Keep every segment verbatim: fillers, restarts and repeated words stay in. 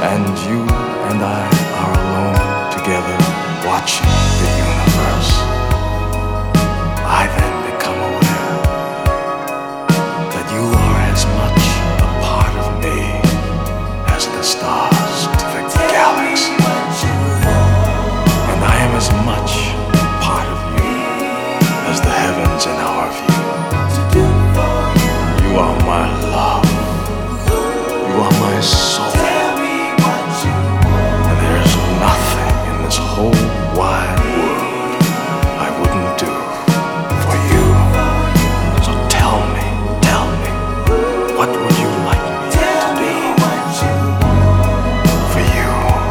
and you and I are alone together watching the universe, I then become aware that you are as much a part of me as the stars to the galaxy, and I am as much a part of you as the heavens in our view. You are my love, you are my soul, and there is nothing in this whole wide world I wouldn't do for you. So tell me, tell me, what would you like me to do for you?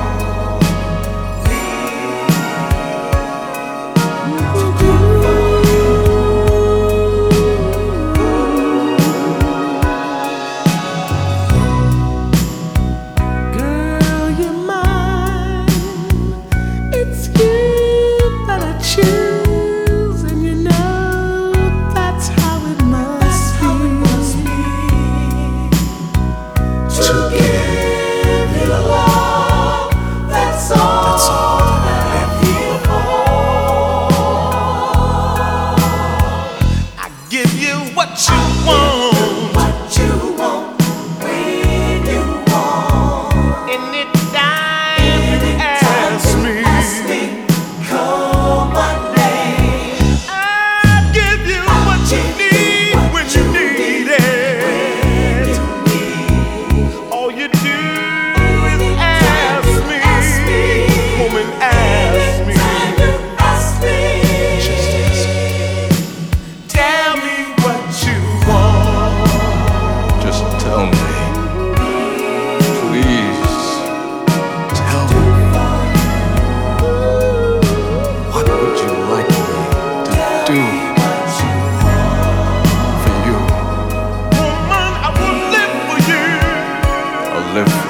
Give you what you want, what you want, when you want. Anytime you ask me, ask me, call my name. I'll give you what you need when you need it. All you do is ask me, woman, ask me. Tell me what you want. Just tell me, please, tell me, what would you like me to do for you? Woman, I will live for you. I'll live for